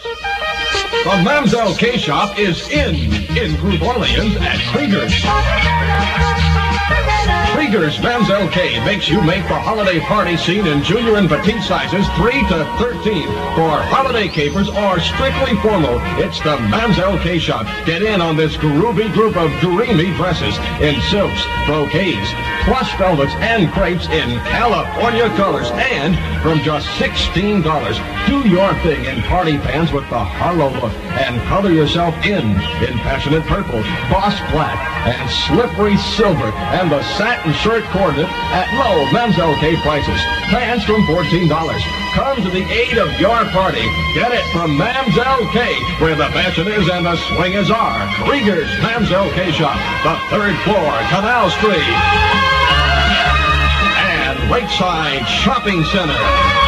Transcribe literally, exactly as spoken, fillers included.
The Mamselle K-Shop is in, in Group Orleans at Krieger's. Krieger's Mamselle K makes you make the holiday party scene in junior and petite sizes three to thirteen. For holiday capers or strictly formal, it's the Mamselle K-Shop. Get in on this groovy group of dreamy dresses in silks, brocades, plush velvets, and crepes in California colors. And from just sixteen dollars, do your thing in party pants with the Harlow look and color yourself in in passionate purple, boss black, and slippery silver, and the satin shirt coordinate at low Mamselle K prices. Pants from fourteen dollars. Come to the aid of your party. Get it from Mamselle K, where the fashion is and the swingers are. Krieger's Mamselle K Shop, the third floor, Canal Street. And Lakeside Shopping Center.